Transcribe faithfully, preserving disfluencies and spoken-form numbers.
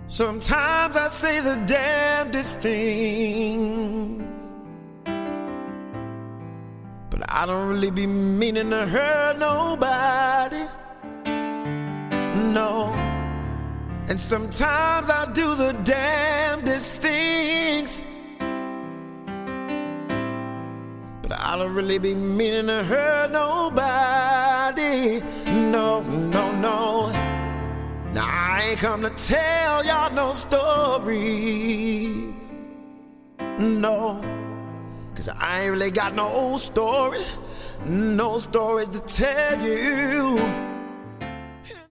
Sometimes I say the damnedest things, but I don't really be meaning to hurt nobody, no. And sometimes I do the damnedest things, but I don't really be meaning to hurt nobody, no, no, no. Now I ain't come to tell y'all no stories, no, 'cause I ain't really got no stories, no stories to tell you.